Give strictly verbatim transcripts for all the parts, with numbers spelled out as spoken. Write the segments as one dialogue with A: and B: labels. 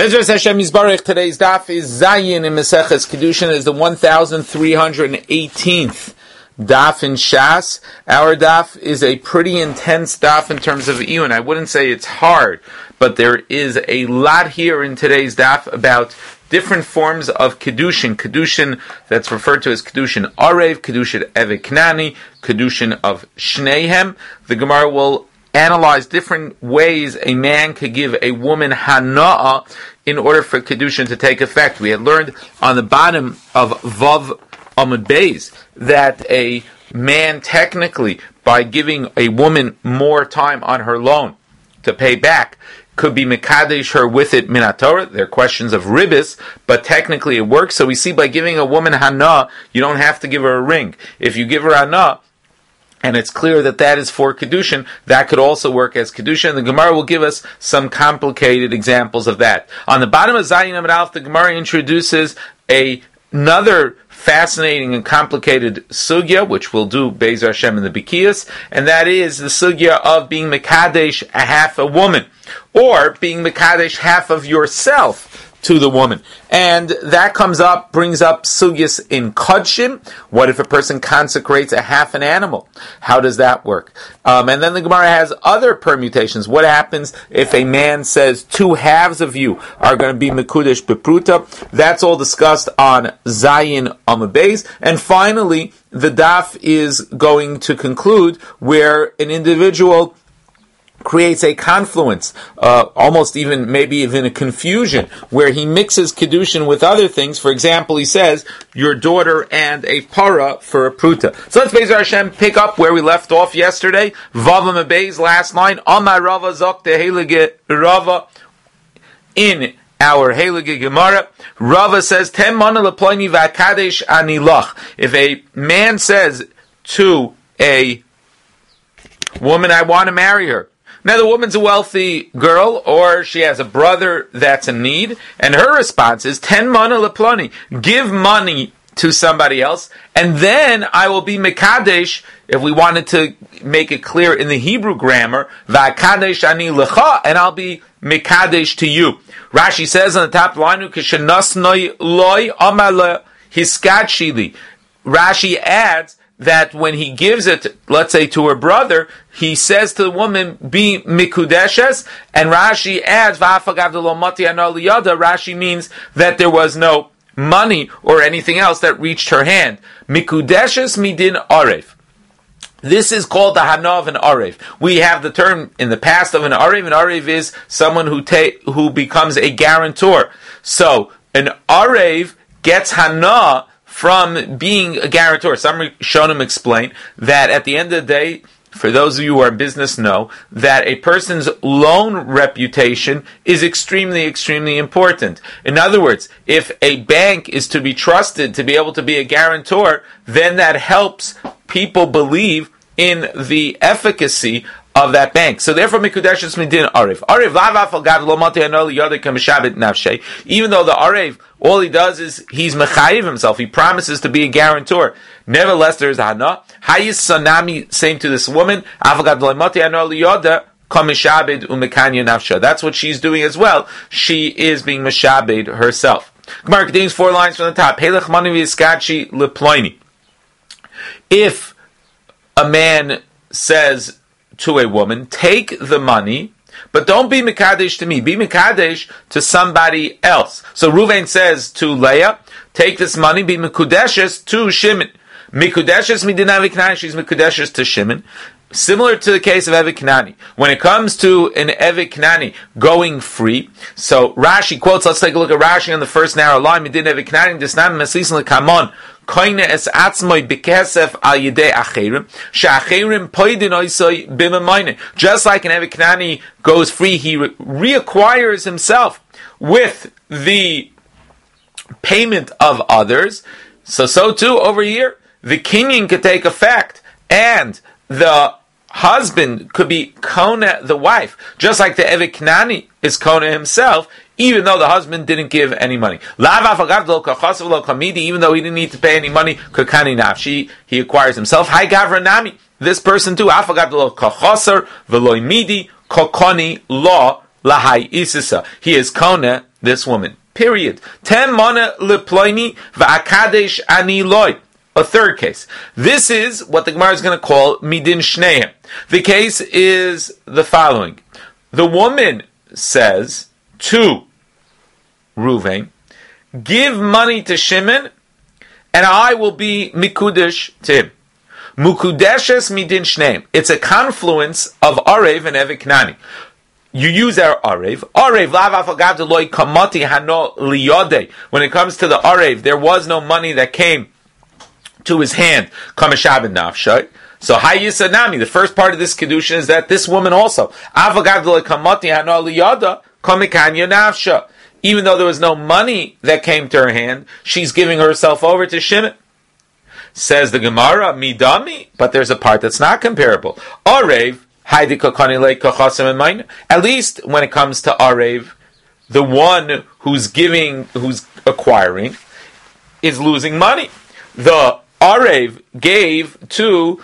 A: Bezras Hashem Yisbarach. Today's daf is Zayin in Maseches Kedushin. Is the one thousand three hundred eighteenth daf in Shas. Our daf is a pretty intense daf in terms of Iyun. I wouldn't say it's hard, but there is a lot here in today's daf about different forms of Kedushin. Kedushin that's referred to as Kedushin Arev, Kedushin Eviknani, Kedushin of Shnehem. The Gemara will analyze different ways a man could give a woman hana'ah in order for Kedushin to take effect. We had learned on the bottom of Vav Amud Beis that a man technically, by giving a woman more time on her loan to pay back, could be mekadesh her with it min haTorah. There are questions of ribis, but technically it works. So we see by giving a woman hana'ah, you don't have to give her a ring. If you give her hana'ah, and it's clear that that is for Kedushin, that could also work as Kedushin. The Gemara will give us some complicated examples of that. On the bottom of Zayin Amud Aleph, the Gemara introduces a, another fascinating and complicated sugya, which we'll do Be'ezer Hashem in the Bikiyas, and that is the sugya of being Mekadesh a half a woman, or being Mekadesh half of yourself to the woman. And that comes up, brings up sugyas in Kodshim. What if a person consecrates a half an animal? How does that work? Um, and then the Gemara has other permutations. What happens if a man says two halves of you are going to be Mekudesh Bepruta? That's all discussed on Zayin Amud Beis. And finally, the daf is going to conclude where an individual creates a confluence, uh, almost even, maybe even a confusion, where he mixes Kedushin with other things. For example, he says, your daughter and a para for a pruta. So let's, Be'ezer Hashem, pick up where we left off yesterday. Vav Amud Beis, last line, Amar Rava Zok de Heilige Rava, in our Heilige Gemara, Rava says, Tem mana leploini v'akadesh anilach. If a man says to a woman, I want to marry her. Now, the woman's a wealthy girl, or she has a brother that's in need, and her response is, ten mana leploni, give money to somebody else, and then I will be mekadesh, if we wanted to make it clear in the Hebrew grammar, va'kadesh ani lecha, and I'll be mekadesh to you. Rashi says on the top line, kishenasnoi loy amala hiskadshili. Rashi adds that when he gives it, let's say, to her brother, he says to the woman, be mikudeshes, and Rashi adds, Rashi means that there was no money or anything else that reached her hand. Mikudeshes midin arev. This is called the hana of an arev. We have the term in the past of an arev. An arev is someone who ta- who becomes a guarantor. So, an arev gets hana from being a guarantor. Some Rishonim explain that at the end of the day, for those of you who are in business know, that a person's loan reputation is extremely, extremely important. In other words, if a bank is to be trusted to be able to be a guarantor, then that helps people believe in the efficacy of that bank. So therefore, Mikudeshes Midin Arev. Arev Lavaf Gad Lomati Anol Yodek Mishabit Nafshe. Even though the Arev, all he does is he's mechayiv himself. He promises to be a guarantor. Nevertheless, there is a hana. Hayis Sanami saying to this woman, Avagad Lomati Anol Yodek Mishabit Umekanya Nafshe. That's what she's doing as well. She is being mishabed herself. Gemara continues four lines from the top. Helech Mani V'Iskachi Leploini. If a man says to a woman, take the money, but don't be Mekadesh to me, be Mekadesh to somebody else. So Ruvain says to Leah, take this money, be Mekudeshes to Shimon. Mekudeshes midin Eviknani, she's Mekudeshes to Shimon. Similar to the case of Eviknani. When it comes to an Eviknani going free, so Rashi quotes, let's take a look at Rashi on the first narrow line, midin Eviknani, desnam meslisin lekamon, koine es atzmoi bekesef al yedei acherim, she'acherim poidin oisoi bimamayne. Just like an Eviknani goes free, he re- reacquires himself with the payment of others. So, so too, over here, the kinyan could take effect, and the husband could be kona the wife, just like the Eviknani is kona himself, even though the husband didn't give any money. Even though he didn't need to pay any money, kakani nafshi, he acquires himself. Hi gavranami, this person too, afagad lo kachasar veloy midi kokoni law lahai isisa. He is kona this woman. Period. Ten mana leploini va'akadesh ani loy. A third case. This is what the Gemara is going to call midin shneim. The case is the following. The woman says to Ruvain, give money to Shimon, and I will be mikudesh to him. Mukudeshes midin shneim. It's a confluence of Arev and Eviknani. You use our Arev. Arev, lavafagav deloy kamati hano liyode. When it comes to the Arev, there was no money that came to his hand. Kameshabin nafshay. So hayisanami. The first part of this kedushin is that this woman also avagav deloy kamati hano liyada kamekanya nafsha. Even though there was no money that came to her hand, she's giving herself over to Shimon. Says the Gemara, midami, but there's a part that's not comparable. Arev. At least when it comes to Arev, the one who's giving, who's acquiring, is losing money. The Arev gave to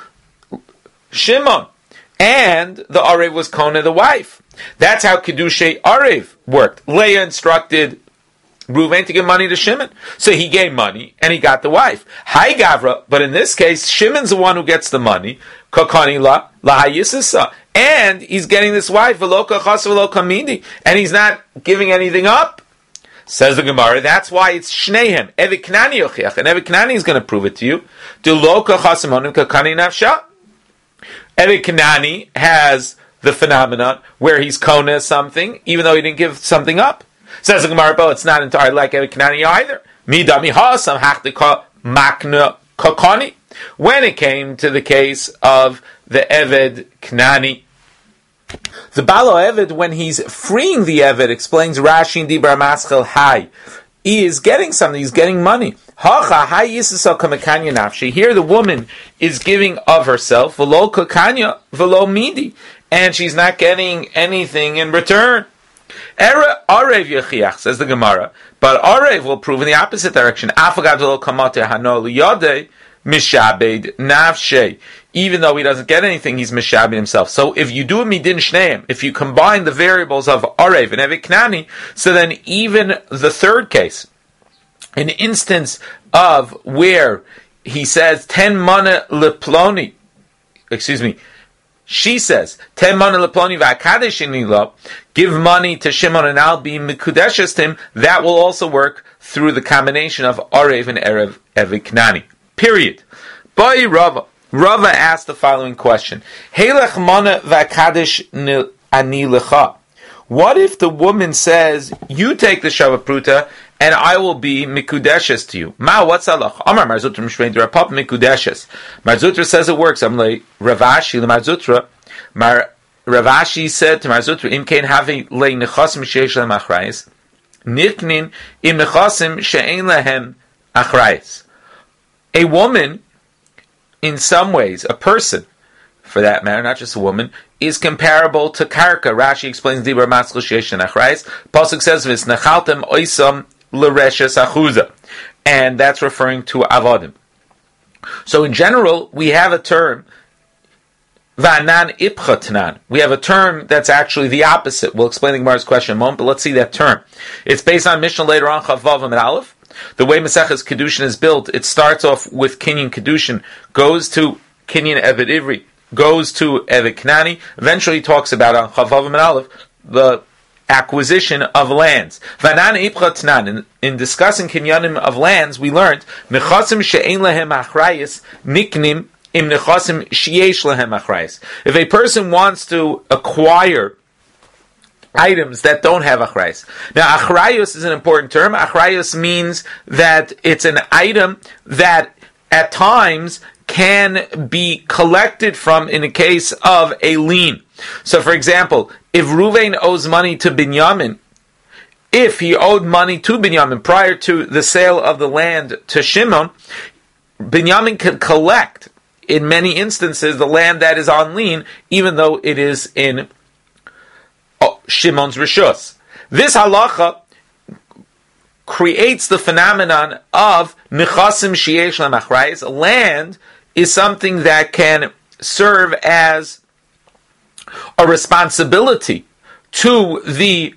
A: Shimon, and the Arev was Kona the wife. That's how Kedushay Arev worked. Leah instructed Reuven to give money to Shimon. So he gave money, and he got the wife. Hi Gavra, but in this case, Shimon's the one who gets the money. Kokani la lahayisisa, and he's getting this wife veloka chas veloka midi, and he's not giving anything up. Says the Gemara, that's why it's shnehem. Evi Knani yochiach, and Evi Knani is going to prove it to you. Deloka chasamonim kakani nafsha. Evi Knani has the phenomenon where he's kona something, even though he didn't give something up. Says the Gemara, but it's not entirely like Evi Knani either. Midami hasam hachtika makna kakani. When it came to the case of the Eved Knani, the Balo Eved, when he's freeing the Eved, explains Rashi in Dibra Maschel Hai, he is getting something, he's getting money. Hacha Hai Yisasal Kamekanya Nafshi. Here the woman is giving of herself, Velo Kakanya, Velo Midi, and she's not getting anything in return. Era Arev Yechiach, says the Gemara, but Arev will prove in the opposite direction. Afagad Velo Kamate Hano Liyode, Mishabed Nafshe. Even though he doesn't get anything, he's Mishabed himself. So if you do a Midin Shneim, if you combine the variables of Arev and Evik Knani, so then even the third case, an instance of where he says, ten mana leploni, excuse me, she says, ten mana leploni v'akadeshinila, give money to Shimon and I'll be mikudeshes to him, that will also work through the combination of Arev and Erev Evik Knani. Period. By Rava. Rava asked the following question. Heilech mana v'akadesh ani lecha. What if the woman says, you take the Shava Pruta, and I will be mikudeshes to you? Ma, what's halach? Amar Marzutra Mishmein Rapap mikudeshes. Marzutra says it works. I'm like, Ravashi, the Marzutra. Mar, Ravashi said to Marzutra, Im kein havi le nechasim sheish lehem achrayis. Niknin im nechasim she'ein lehem achrayis. A woman, in some ways, a person, for that matter, not just a woman, is comparable to karka. Rashi explains Dibra Matzkel Sheish and Achrayis. Pasuk says this, Nechaltem oisam l'reshes achuza. And that's referring to avodim. So in general, we have a term, Va'anan ipchatnan. We have a term that's actually the opposite. We'll explain the Gemara's question in a moment, but let's see that term. It's based on Mishnah later on, Chavav and Aleph. The way Maseches Kedushin is built, it starts off with Kinyan Kedushin, goes to Kinyan Eved Ivri, goes to Eved Knani, eventually talks about on Chavav and Aleph, the acquisition of lands. Vanan Ipchatnan, in, in discussing Kinyanim of lands, we learned, Nechasim she'ein lehem achrayis, niknim im nechasim sheyesh lehem achrayis. If a person wants to acquire items that don't have achrayus. Now, achrayus is an important term. Achrayus means that it's an item that at times can be collected from in the case of a lien. So, for example, if Ruvain owes money to Binyamin, if he owed money to Binyamin prior to the sale of the land to Shimon, Binyamin can collect, in many instances, the land that is on lien, even though it is in Oh, Shimon's Rishus. This halacha creates the phenomenon of nechasim sheyesh lemachrayis. Land is something that can serve as a responsibility to the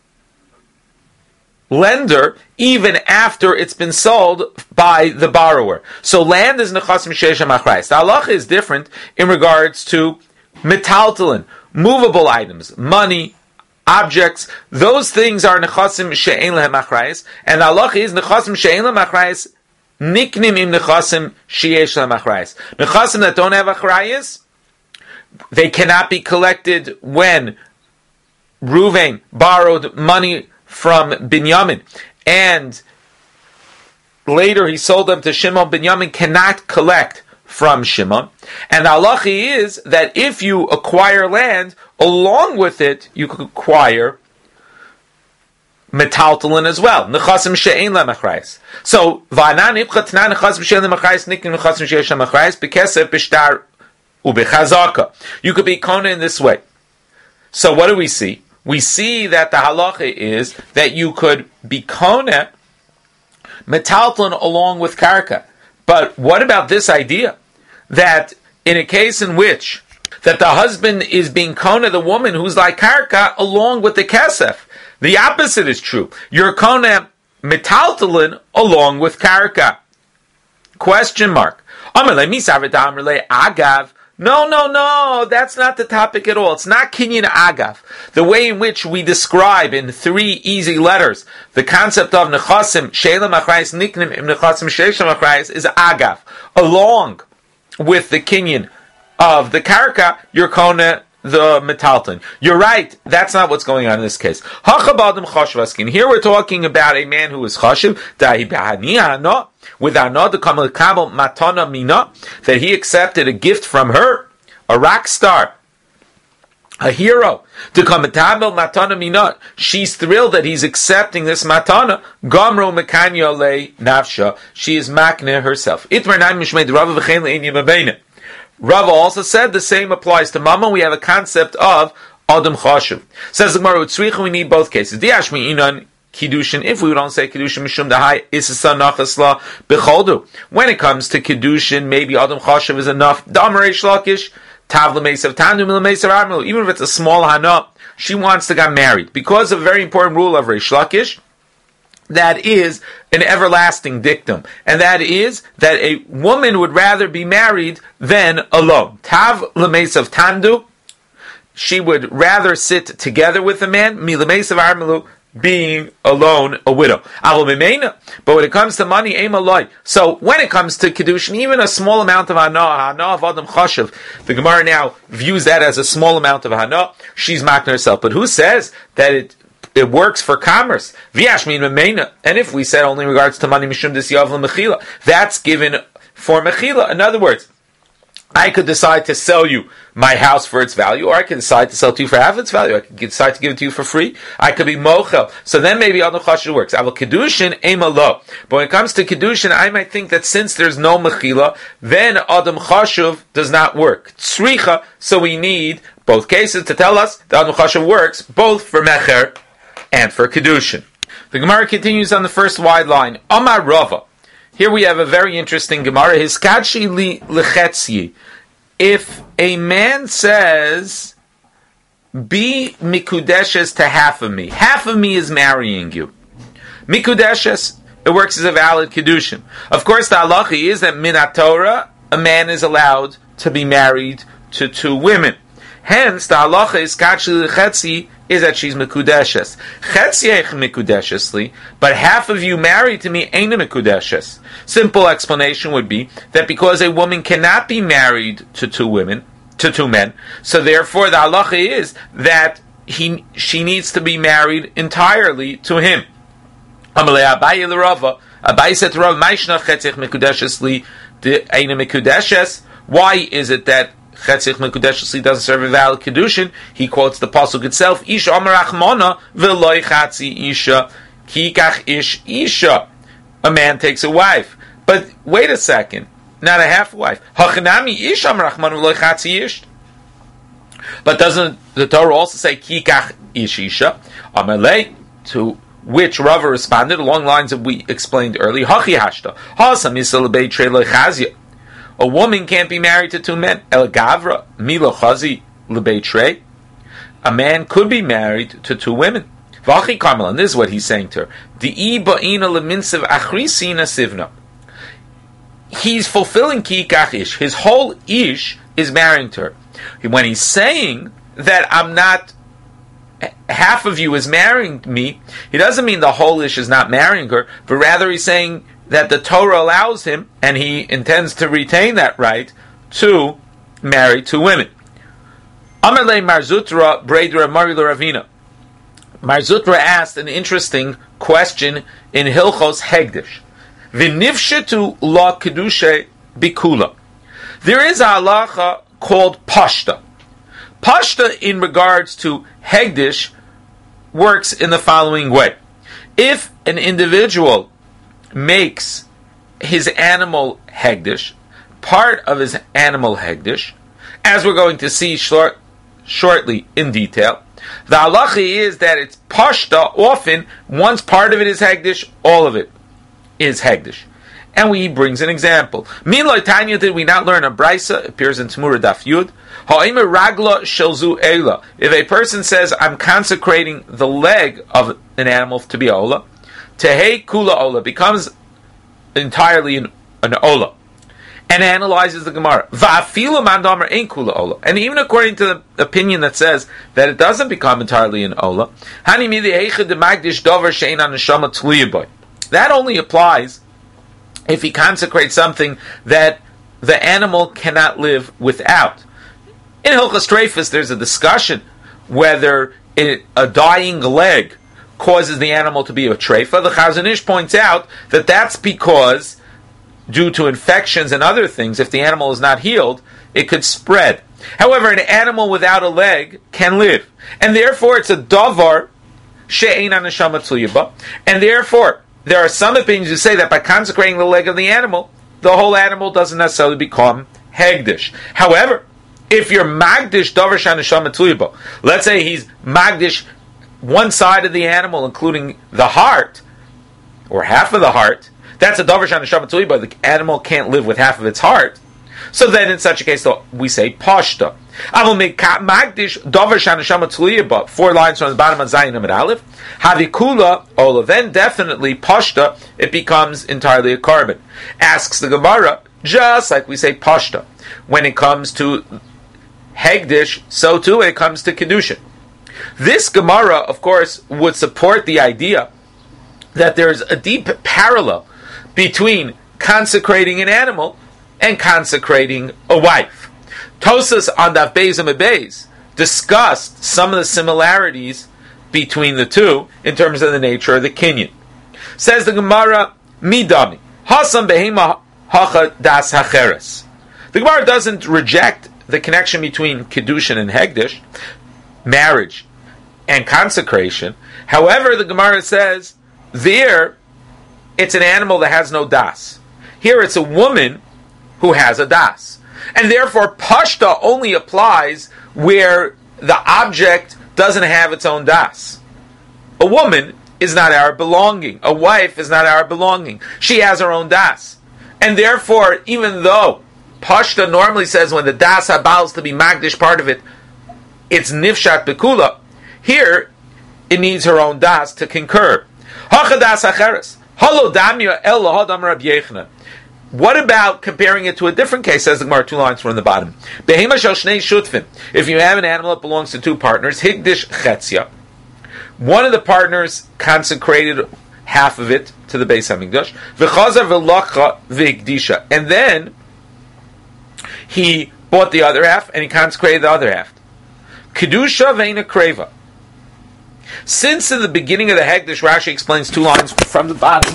A: lender even after it's been sold by the borrower. So land is nechasim sheish hamachrayis. The halacha is different in regards to metaltalin, movable items, money, objects. Those things are nechasim she'ein lehem achrayis, and the halacha is nechasim she'ein lehem achrayis niknim im nechasim sheyesh lehem achrayis. Nechasim that don't have achrayis, they cannot be collected when Reuven borrowed money from Binyamin, and later he sold them to Shimon. Binyamin cannot collect from Shimon. And the halacha is that if you acquire land, along with it, you could acquire metaltalin as well. Nechasim she'ein lehem achrayis. So, v'anan ipcha t'nan nechasim she'ein lehem achrayis niknim nechasim she'esh lehem achrayis b'kesef b'shtar u'b'chazaka. You could be kona in this way. So what do we see? We see that the halacha is that you could be kona metaltalin along with karka. But what about this idea that in a case in which that the husband is being kona the woman who's like karka along with the kesef? The opposite is true. You're kona metaltalin along with karka. Question mark. Agav. No, no, no, that's not the topic at all. It's not kinyan agav. The way in which we describe in three easy letters the concept of nechasim she'elam achrayis niknim im nechasim she'esham achrayis is agav. Along with the kinyan of the karka, you're kona the metalton. You're right, that's not what's going on in this case. Here we're talking about a man who is chashiv, with anod the kamal kabel matana mina, that he accepted a gift from her, a rock star, a hero, to come matabel matana mina. She's thrilled that he's accepting this matana. Gamro mekanya le nafsha. She is makne herself. Itmer nine mishmei Rava v'chein le'inyan mabena. Rava also said the same applies to Mama. We have a concept of Adam Chashuv. Says the Gemara, Utzricha, we need both cases. Diashmi inan Kiddushin, if we don't say Kiddushin Mishum Dahai, Isasa Nachasla Becholdu. When it comes to Kiddushin, maybe Adam Chashuv is enough. Damar Reish Lakish, Tav L'Meisav Tandu L'Meisav Armelu. Even if it's a small Hana, she wants to get married. Because of a very important rule of Reish Lakish, that is an everlasting dictum, and that is that a woman would rather be married than alone. Tav l'meisav tandu, she would rather sit together with a man, mi l'meisav armelu, being alone, a widow. But when it comes to money, aim aloi. So when it comes to Kiddushin, even a small amount of hana, hana of Adam Chashuv, the Gemara now views that as a small amount of hana, she's makna herself. But who says that it It works for commerce. And if we said only in regards to money, mishum desyav mechila, that's given for mechila. In other words, I could decide to sell you my house for its value, or I could decide to sell it to you for half its value. I could decide to give it to you for free. I could be mochel. So then maybe Adam Chashuv works. I will Kiddushin, aim lo. But when it comes to Kiddushin, I might think that since there's no mechila, then Adam Chashuv does not work. Tzricha, so we need both cases to tell us that Adam Chashuv works both for mecher and for Kiddushin. The Gemara continues on the first wide line. Amar Rava. Here we have a very interesting Gemara. Hiskadshi li lechetzi. If a man says, be mikudeshes to half of me. Half of me is marrying you. Mikudeshes, it works as a valid Kiddushin. Of course, the halacha is that minat Torah, a man is allowed to be married to two women. Hence, the halacha is kadshi lechetzi, is that she's mekudeshes. Chetziech mekudeshesli, but half of you married to me ain't a mekudeshes. Simple explanation would be that because a woman cannot be married to two women, to two men, so therefore the halacha is that he she needs to be married entirely to him. Amalei Abaye l'Rava. Abaye said to Rav, "Ma'ishna chetziech mekudeshesli ain't a mekudeshes." Why is it that Chetzich Mekudeshesli doesn't serve a valid Kiddushin? He quotes the pasuk itself, Isha Amar Achmona v'loi chatzi Isha kikach ish Isha. A man takes a wife. But wait a second, not a half wife. Hachanami Isha Amar Achmona v'loi chatzi Ish. But doesn't the Torah also say kikach ish Isha? Amalei, to which Rava responded along lines that we explained earlier, Hachi Hashta Hasam Yisrael Beitrei Loi Chazia. A woman can't be married to two men. El Gavra, Milo Chazi, Lebeitrei. a man could be married to two women. V'achi Carmel, and this is what he's saying to her. Di'i ba'ina leminsiv achrisina sivna. He's fulfilling ki'ikach ish. His whole ish is marrying to her. When he's saying that I'm not, half of you is marrying me, he doesn't mean the whole ish is not marrying her, but rather he's saying that the Torah allows him, and he intends to retain that right, to marry two women. Amarle Marzutra Bredra Marila Ravina. Marzutra asked an interesting question in Hilchos Hegdish. V'nifshetu la kedusha bikula. There is a halacha called pashta. Pashta in regards to Hegdish works in the following way. If an individual makes his animal Hegdish, part of his animal Hegdish, as we're going to see short, shortly in detail, the halacha is that it's pashta. Often, once part of it is Hegdish, all of it is Hegdish. And he brings an example. Miloi Tanya, did we not learn a brisa? Appears in Tamura Daf Yud. Ha'ima ragla shelzu eila. If a person says, I'm consecrating the leg of an animal to be ola, tehei kula ola, becomes entirely an, an ola. And analyzes the Gemara. Va'afilu mandamer ein kula ola. And even according to the opinion that says that it doesn't become entirely an ola, hani midi heicha de magdish dover she'ein aneshama tluya. That only applies if he consecrates something that the animal cannot live without. In Hilchos Treifus, there's a discussion whether it, a dying leg causes the animal to be a treifa. The Chazon Ish points out that that's because, due to infections and other things, if the animal is not healed, it could spread. However, an animal without a leg can live. And therefore, it's a davar she'ein haneshama tluya ba. And therefore, there are some opinions who say that by consecrating the leg of the animal, the whole animal doesn't necessarily become hegdish. However, if you're magdish davar she'haneshama tluya ba, let's say he's magdish one side of the animal, including the heart, or half of the heart, that's a davar she'haneshama tluya ba. The animal can't live with half of its heart. So then, in such a case, we say pashta. I will make magdish davar she'haneshama tluya ba. Four lines from the bottom of Zayin Amid Aleph. Havikula ola. Then definitely pashta. It becomes entirely a carbon. Asks the Gemara, just like we say pashta when it comes to hegdish, so too when it comes to kedushin. This Gemara, of course, would support the idea that there is a deep parallel between consecrating an animal and consecrating a wife. Tosas on Daf Beis and Beis discussed some of the similarities between the two in terms of the nature of the kinyan. Says the Gemara, Midami, Hasam behema hacha das hacheres. The Gemara doesn't reject the connection between kedushin and hegdish, marriage and consecration. However, the Gemara says there it's an animal that has no das. Here it's a woman who has a das. And therefore, pashta only applies where the object doesn't have its own das. A woman is not our belonging. A wife is not our belonging. She has her own das. And therefore, even though pashta normally says when the das habals to be magdish part of it, it's nifshat bekula, here it needs her own das to concur. Hacha das acheres. Halo damya el lahadam Rab Yechna. What about comparing it to a different case? Says the Gemara, two lines from the bottom. Behema shel shnei shutfin. If you have an animal that belongs to two partners, higdish chetzia. One of the partners consecrated half of it to the Beis Hamikdash. V'chazar v'lacha v'higdisha. And then he bought the other half and he consecrated the other half. Kedusha ve'ina kreva. Since in the beginning of the Hegdish, Rashi explains two lines from the bottom,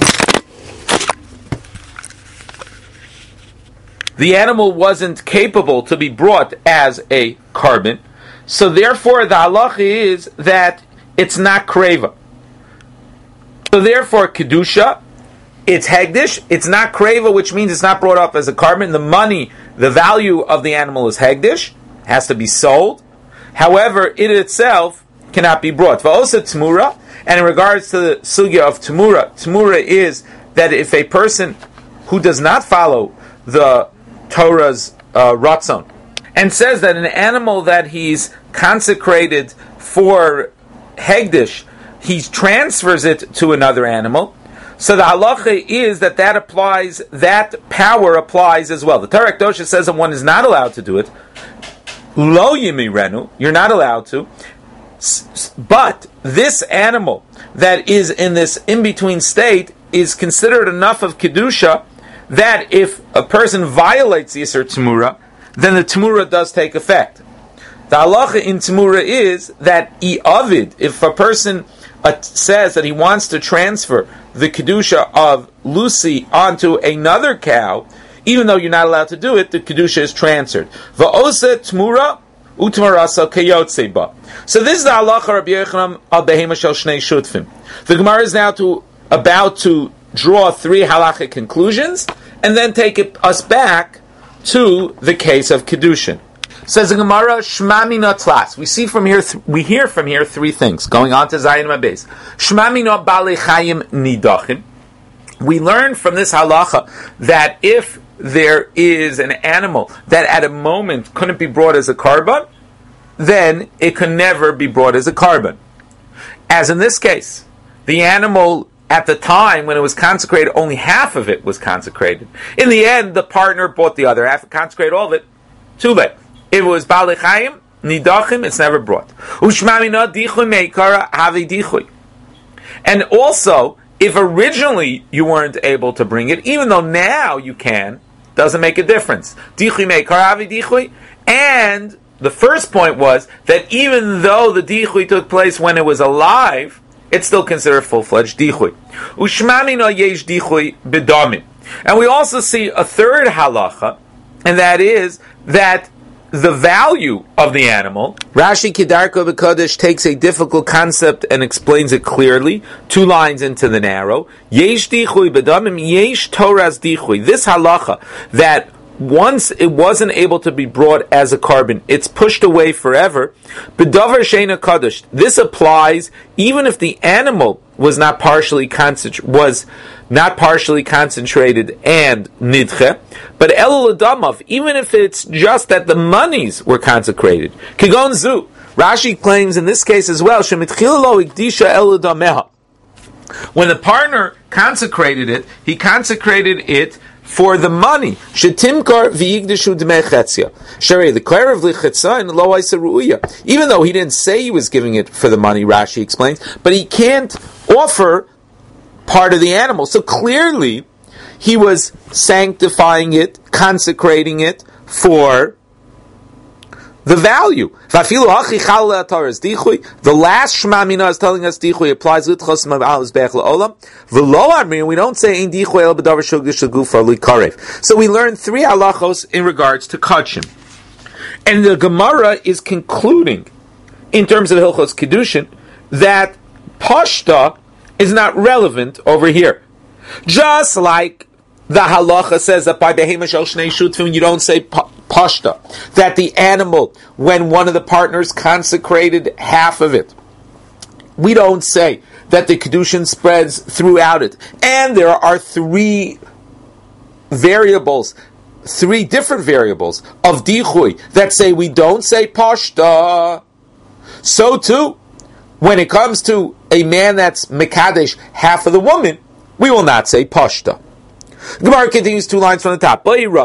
A: the animal wasn't capable to be brought as a carbon, so therefore the halacha is that it's not kreva. So therefore, kedusha, it's hegdish, it's not kreva, which means it's not brought up as a carbon. The money, the value of the animal is hegdish, has to be sold. However, it itself cannot be brought. Va'osa tmura, and in regards to the sugya of tmura, tmura is that if a person who does not follow the Torah's uh, ratzon, and says that an animal that he's consecrated for Hegdish, he transfers it to another animal. So the halacha is that that applies, that power applies as well. The Torah Kedosha says that one is not allowed to do it. Lo yimirenu, you're not allowed to. But this animal that is in this in-between state is considered enough of Kedusha that if a person violates the Yisur Tzmura, then the Tzmura does take effect. The halacha in Tzmura is that i'avid, if a person uh, says that he wants to transfer the Kedusha of Lucy onto another cow, even though you're not allowed to do it, the Kedusha is transferred. Va'osa Tzmura utmarasa kayotzeba. So this is the halacha Rabbi Yochanan al behema shel shnei shutfim. The Gemara is now to about to draw three halachic conclusions and then take it, us back to the case of Kedushin. Says the Gemara, Shma mina tlas. We see from here, th- we hear from here three things. Going on to Zayin Mabez. Shma mina bali chayim nidachim. We learn from this halacha that if there is an animal that at a moment couldn't be brought as a korban, then it can never be brought as a korban. As in this case, the animal at the time when it was consecrated, only half of it was consecrated. In the end, the partner bought the other half, consecrated all of it. Too late. If it was Baalei Chayim, Nidachim, it's never brought. Ushmamina dichui meikara havi dichui. And also, if originally you weren't able to bring it, even though now you can, doesn't make a difference. Dichui meikara havi dichui. And the first point was that even though the dichui took place when it was alive, it's still considered full-fledged dichui. Ushmamina yesh dichui b'damim. And we also see a third halacha, and that is that the value of the animal, Rashi Kedarko B'Kodesh takes a difficult concept and explains it clearly, two lines into the narrow. Yesh dichui b'damim, yesh Torah's dichui. This halacha, that once it wasn't able to be brought as a korban, it's pushed away forever. B'davar sheina kadosh. This applies even if the animal was not partially concentrated, was not partially concentrated and nidche, but el l'damav, even if it's just that the monies were consecrated. Kigon zu. Rashi claims in this case as well, shemitchila lo ikdisha el l'dameha. When the partner consecrated it, he consecrated it for the money. Shetimkar v'yigdishu d'mei chetzia. Sherei, the klair of lichetzayin lo isa ru'uya. Even though he didn't say he was giving it for the money, Rashi explains, but he can't offer part of the animal. So clearly, he was sanctifying it, consecrating it for the value. The last Shema Mina is telling us dichui applies l'tchos ma'al mizbeach la'olam. V'lo amrin, we don't say ein dichui el b'davar shugdish l'gufar l'karev. So we learn three halachos in regards to kachim. And the Gemara is concluding, in terms of Hilchos Kedushin, that pashta is not relevant over here. Just like the halacha says that by behema shel shnei shutfim you don't say pashta, that the animal, when one of the partners consecrated half of it, we don't say that the kedushin spreads throughout it. And there are three variables, three different variables of dichui that say we don't say pashta. So too, when it comes to a man that's mekadesh half of the woman, we will not say pashta. Gemara continues two lines from the top.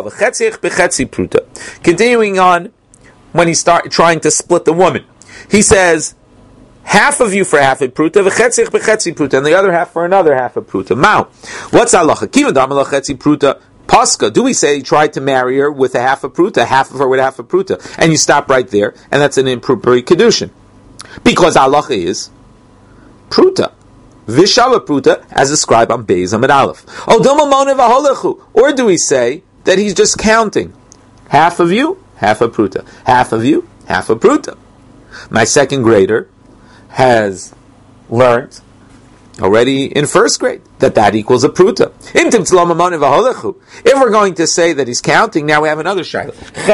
A: Continuing on, when he start trying to split the woman, he says, half of you for half a pruta, v'chetzich b'chetzi pruta, and the other half for another half a pruta. Mao. What's halacha? Kivan damala chetzi pruta. Pascha, do we say he tried to marry her with a half a pruta, half of her with half a pruta, and you stop right there, and that's an improper kedushin? Because halacha is pruta. Vishava pruta, as described on Beis Amid Aleph. Or do we say that he's just counting? Half of you, half a pruta. Half of you, half a pruta. My second grader has learned already in first grade that that equals a pruta. If we're going to say that he's counting, now we have another shayla.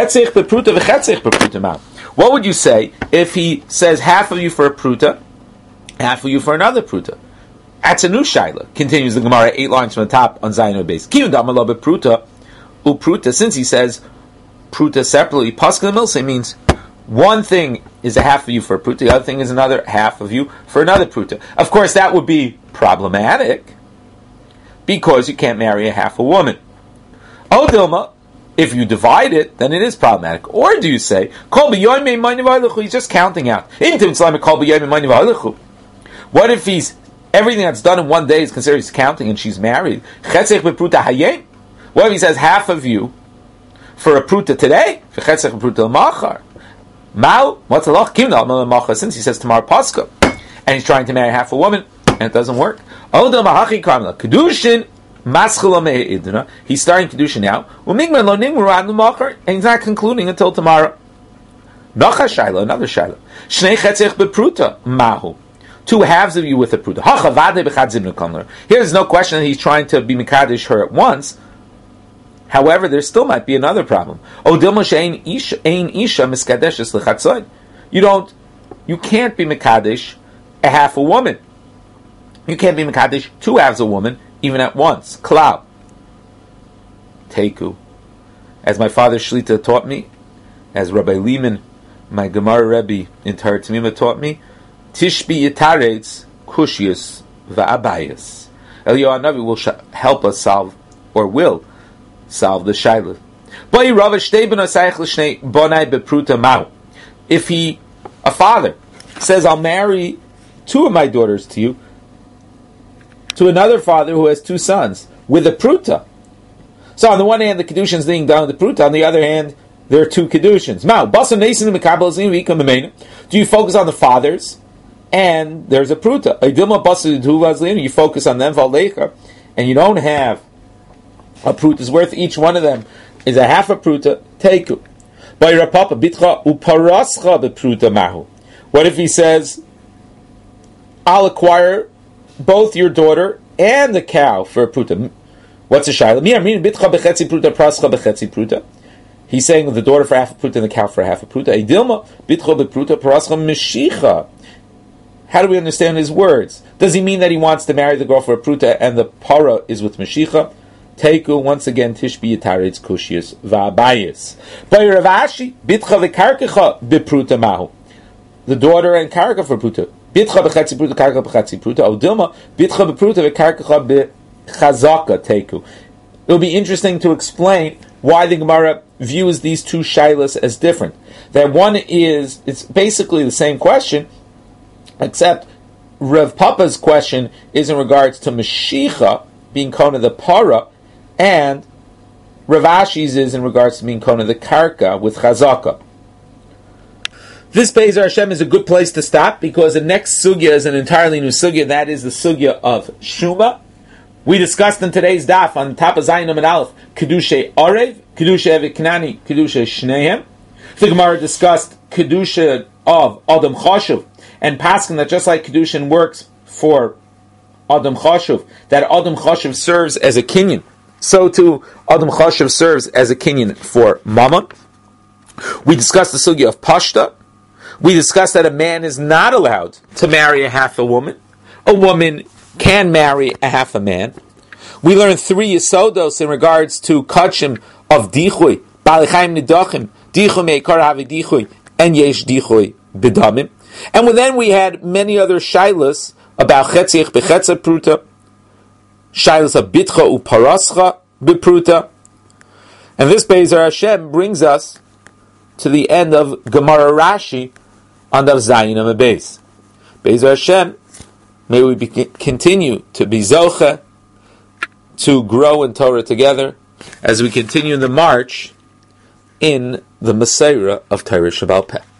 A: What would you say if he says half of you for a pruta, half of you for another pruta? That's a new shayla. Continues the Gemara, eight lines from the top on Zayin base. Pruta, upruta. Since he says pruta separately, pascha milse means one thing is a half of you for a pruta, the other thing is another half of you for another pruta. Of course, that would be problematic because you can't marry a half a woman. Oh, Dilma, if you divide it, then it is problematic. Or do you say, he's just counting out. What if he's everything that's done in one day is considered he's counting and she's married? What if he says half of you for a pruta today? Mal, what's the law? Since he says tomorrow Pascha, and he's trying to marry half a woman, and it doesn't work. Kedushin, he's starting Kedushin now, and he's not concluding until tomorrow. Another Shaila. Two halves of you with a pruta. Here's no question that he's trying to be Mekadesh her at once. However, there still might be another problem. You don't, you can't be Mekadesh a half a woman. You can't be Mekadesh two halves a woman, even at once. Klal. Teiku. As my father Shlita taught me, as Rabbi Lehman, my Gemara Rebbe in Torah Tamima taught me, Tishbi Yitaretz Kushius Va'abayas. Eliyahu Hanavi will sh- help us solve, or will, solve the shaila. If he, a father, says, I'll marry two of my daughters to you, to another father who has two sons, with a pruta. So on the one hand, the kedushin is being done with the pruta, on the other hand, there are two kedushins. Do you focus on the fathers? And there's a pruta. You focus on them, and you don't have a pruta is worth each one of them is a half a pruta. Teiku. What if he says, I'll acquire both your daughter and the cow for a pruta? What's a shayla? He's saying the daughter for half a pruta and the cow for half a pruta. How do we understand his words? Does he mean that he wants to marry the girl for a pruta and the para is with Mashicha? Teiku, once again, Tishbi Yitaretz Kushius Va'abayis. By Rav Ashi, Bitcha v'karkecha b'pruta mahu. The daughter and karka for pruta. Bitcha b'chatzi pruta, karka b'chatzi pruta. Odilma, Bitcha b'pruta v'karkecha b'chazaka teiku. It will be interesting to explain why the Gemara views these two shaylas as different. That one is, it's basically the same question, except Rav Papa's question is in regards to Mashicha being kona the para, and Rav Ashi's is in regards to being kona the karka with chazaka. This Be'ezer Hashem is a good place to stop because the next sugya is an entirely new sugya. That is the sugya of Shuma. We discussed in today's daf on the top of Zayin and Aleph Kedusha Arev, Kedusha Evet Knani, Kedusha Shnehem. The Gemara discussed Kedusha of Adam Chashuv and Paskin that just like Kedushin works for Adam Chashuv, that Adam Chashuv serves as a kinyan, so too Adam Chashuv serves as a kinyan for Mammon. We discussed the sugya of Pashta. We discussed that a man is not allowed to marry a half a woman. A woman can marry a half a man. We learned three yisodos in regards to kachim of dichui, balichaim nidachim, dichui meikar havi dichui, and yesh dichui bidamim. And then we had many other shailas about chetzich bechetza pruta, shailas of bitcha uparascha bepruta. And this Be'ezer Hashem brings us to the end of Gemara Rashi on the Zayin and Beis. Be'ezer Hashem, may we be, continue to be zocha, to grow in Torah together, as we continue in the march in the Messiah of Torah Sheba'al Peh.